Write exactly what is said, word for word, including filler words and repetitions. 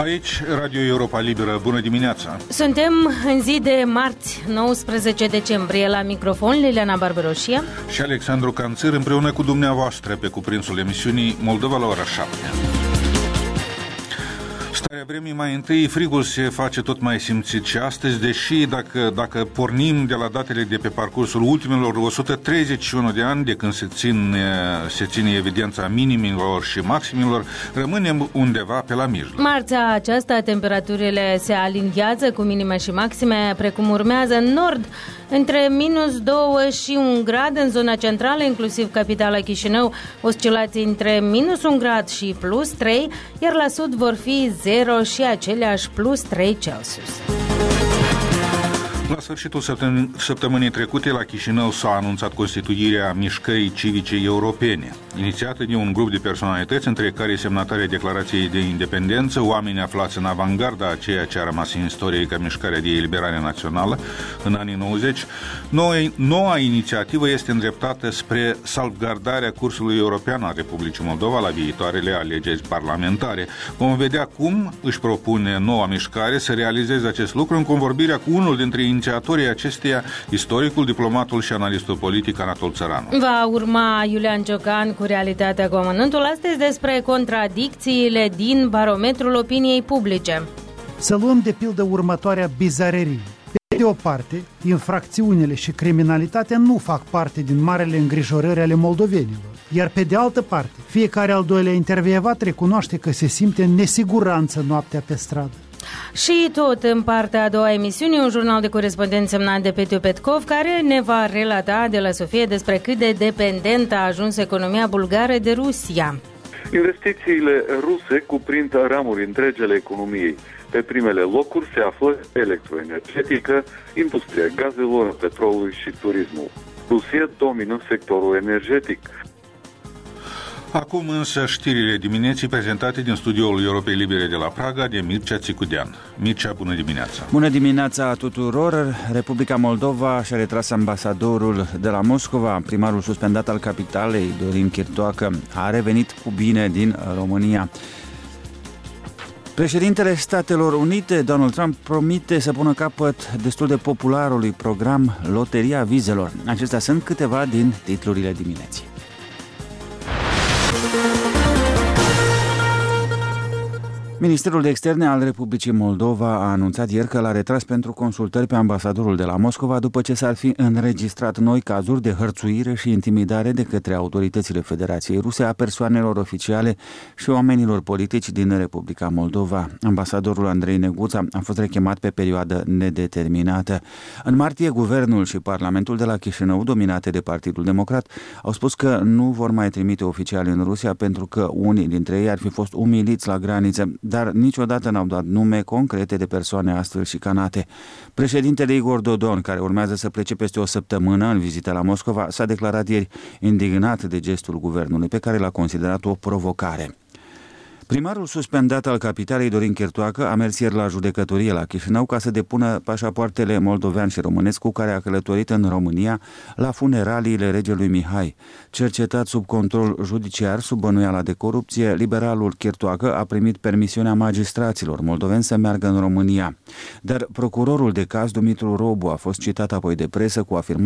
Aici, Radio Europa Liberă, bună dimineața! Suntem în zi de marți, nouăsprezece decembrie, la microfon Liliana Barberoșia și Alexandru Canțir, împreună cu dumneavoastră pe cuprinsul emisiunii Moldova la ora șapte. Starea vremii mai întâi, frigul se face tot mai simțit și astăzi, deși dacă, dacă pornim de la datele de pe parcursul ultimelor o sută treizeci și unu de ani, de când se, țin, se ține evidența minimilor și maximilor, rămânem undeva pe la mijloc. Marțea aceasta, temperaturile se aliniază cu minime și maxime, precum urmează în nord, între minus doi și un grad în zona centrală, inclusiv capitala Chișinău, oscilații între minus un grad și plus trei, iar la sud vor fi zero și aceleași plus trei Celsius. La sfârșitul săptămânii trecute, la Chișinău s-a anunțat constituirea Mișcării Civice Europene, inițiată de un grup de personalități, între care semnatarii Declarației de Independență, oameni aflați în avangarda a ceea ce a rămas în istorie ca Mișcarea de Eliberare Națională în anii nouăzeci. Noua, noua inițiativă este îndreptată spre salvgardarea cursului european al Republicii Moldova la viitoarele alegeri parlamentare. Vom vedea cum își propune noua mișcare să realizeze acest lucru în convorbirea cu unul dintre inițiatorii acesteia, istoricul, diplomatul și analistul politic Anatol Țăranu. Va urma Iulian Ciocan cu Realitatea cu amănântul, astăzi despre contradicțiile din barometrul opiniei publice. Să luăm de pildă următoarea bizarerie. Pe de o parte, infracțiunile și criminalitatea nu fac parte din marele îngrijorări ale moldovenilor, iar pe de altă parte, fiecare al doilea intervievat recunoaște că se simte în nesiguranță noaptea pe stradă. Și tot în partea a doua emisiunii, un jurnal de corespondenți semnat de Petiu Petkov, care ne va relata de la Sofie despre cât de dependentă a ajuns economia bulgară de Rusia. Investițiile ruse cuprind ramuri întregi ale economiei. Pe primele locuri se află electroenergetică, industria gazelor, petrolului și turismul. Rusia domină sectorul energetic. Acum însă știrile dimineții prezentate din studioul Europei Libere de la Praga de Mircea Țicudean. Mircea, bună dimineața! Bună dimineața tuturor! Republica Moldova și-a retras ambasadorul de la Moscova. Primarul suspendat al capitalei, Dorin Chirtoacă, a revenit cu bine din România. Președintele Statelor Unite, Donald Trump, promite să pună capăt destul de popularului program Loteria Vizelor. Acestea sunt câteva din titlurile dimineții. Ministerul de Externe al Republicii Moldova a anunțat ieri că l-a retras pentru consultări pe ambasadorul de la Moscova după ce s-ar fi înregistrat noi cazuri de hărțuire și intimidare de către autoritățile Federației Ruse a persoanelor oficiale și oamenilor politici din Republica Moldova. Ambasadorul Andrei Neguța a fost rechemat pe perioadă nedeterminată. În martie, guvernul și Parlamentul de la Chișinău, dominate de Partidul Democrat, au spus că nu vor mai trimite oficiali în Rusia pentru că unii dintre ei ar fi fost umiliți la graniță, dar niciodată n-au dat nume concrete de persoane astfel șicanate. Președintele Igor Dodon, care urmează să plece peste o săptămână în vizită la Moscova, s-a declarat ieri indignat de gestul guvernului, pe care l-a considerat o provocare. Primarul suspendat al capitalei, Dorin Chirtoacă, a mers ieri la judecătorie la Chișinău ca să depună pașapoartele moldovean și românesc cu care a călătorit în România la funeraliile regelui Mihai. Cercetat sub control judiciar, sub bănuiala de corupție, liberalul Chirtoacă a primit permisiunea magistraților moldoveni să meargă în România. Dar procurorul de caz, Dumitru Robu, a fost citat apoi de presă cu afirmația